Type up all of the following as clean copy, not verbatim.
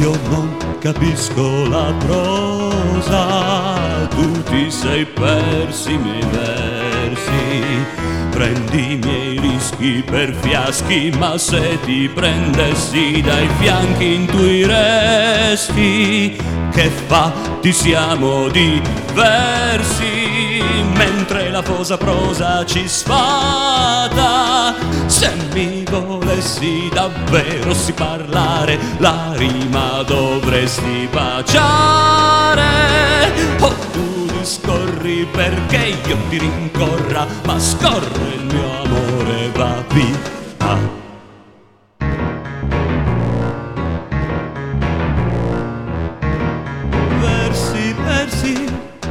io non capisco la prosa, tu ti sei persi i miei versi. Prendi i miei rischi per fiaschi, ma se ti prendessi dai fianchi intuiresti che fatti siamo diversi, mentre la fosa prosa ci sfada. Se mi volessi davvero sì parlare, la rima dovresti baciare. Oh, tu discorri perché io ti rincorra, ma scorre il mio amore, va via. Versi, versi.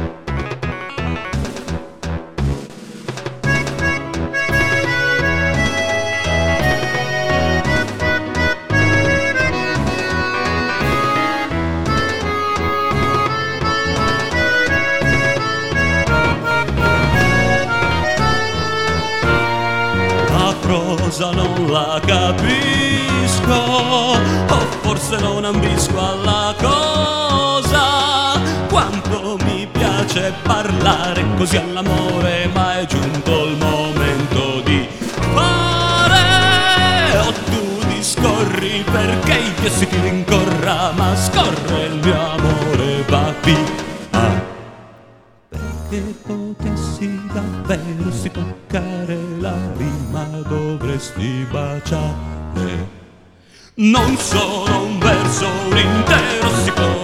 Cosa non la capisco, o forse non ambisco alla cosa. Quanto mi piace parlare così all'amore, ma è giunto il momento di fare. O tu discorri perché io si ti rincorra, ma scorre il mio amore, va via. Che potessi davvero si toccare la rima, dovresti baciare. Non solo un verso, un intero si può